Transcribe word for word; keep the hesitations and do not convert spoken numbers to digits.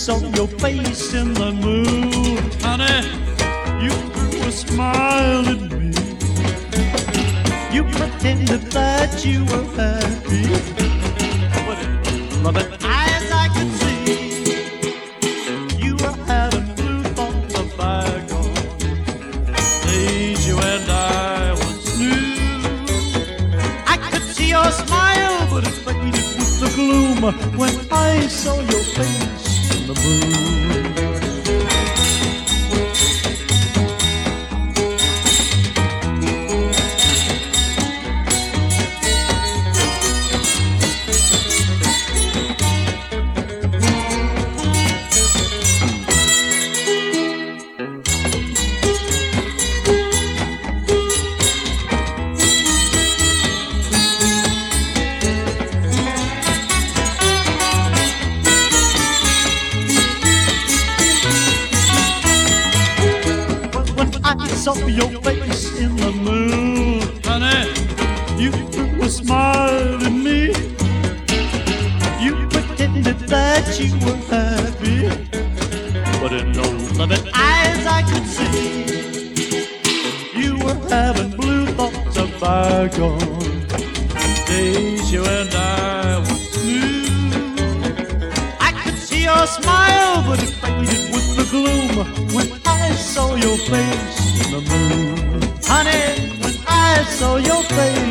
saw your face in the moon, honey, you threw a smile at me. You pretended that you were happy, but in loving eyes I could see you were having blue thoughts of bygone days you and I once knew. I could see your smile, but it faded with the gloom when I saw your face in the moon. I saw your face in the moon, honey, you threw a smile at me. You pretended that you were happy, but in no loving eyes I could see you were having blue thoughts of bygone days you and I once knew. I could see your smile, but it faded with the gloom when I saw your face in the moon. Honey, when I saw your face